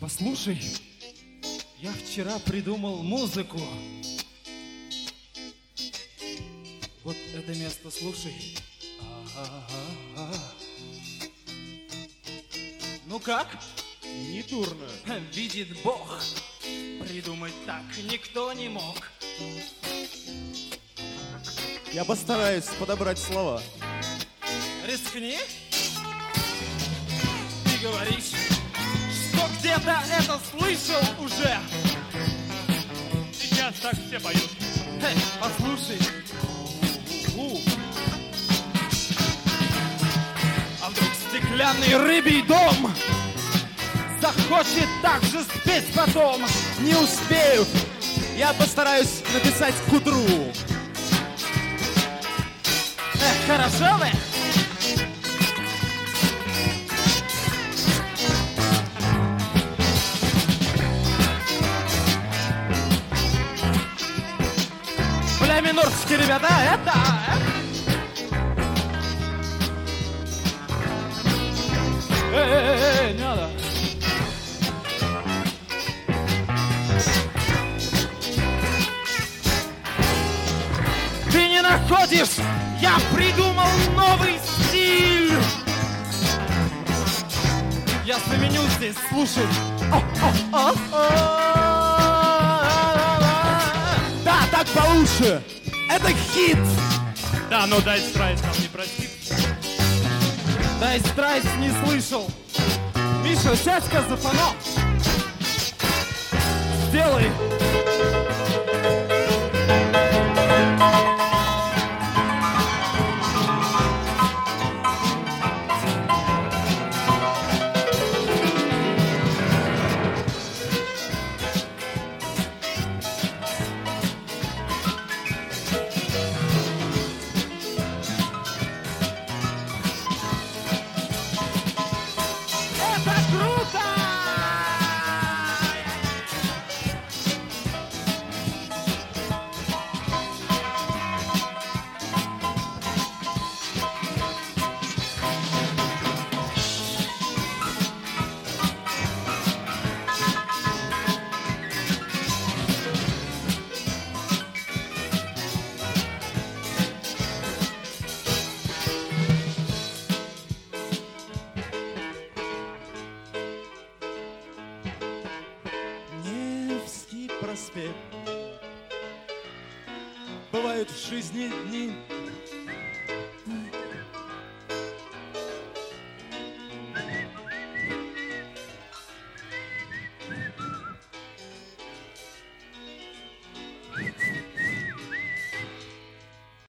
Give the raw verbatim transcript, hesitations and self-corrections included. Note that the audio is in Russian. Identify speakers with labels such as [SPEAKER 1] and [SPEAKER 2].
[SPEAKER 1] Послушай, я вчера придумал музыку. Вот это место слушай. А-а-а-а. Ну как?
[SPEAKER 2] Не дурно.
[SPEAKER 1] Видит Бог, придумать так никто не мог.
[SPEAKER 2] Я постараюсь подобрать слова.
[SPEAKER 1] Рискни и говоришь, что где-то это слышал уже.
[SPEAKER 3] Сейчас так все поют.
[SPEAKER 1] Эй, послушай. У-у-у. А вдруг стеклянный рыбий дом захочет так же спеть потом?
[SPEAKER 2] Не успею. Я постараюсь написать к утру.
[SPEAKER 1] Эх, хорошо вы? Бля, минорские ребята, это... Эй, эй, эй, не надо. Ты не находишь? Я придумал новый стиль. Я заменю здесь, слушай.
[SPEAKER 2] Да, так получше. Это хит.
[SPEAKER 3] Да, но Дай Страйс нам не простит.
[SPEAKER 1] Дай Страйс не слышал. Миша, сядь-ка за фоно. Сделай.
[SPEAKER 2] Невский проспект. Бывают в жизни дни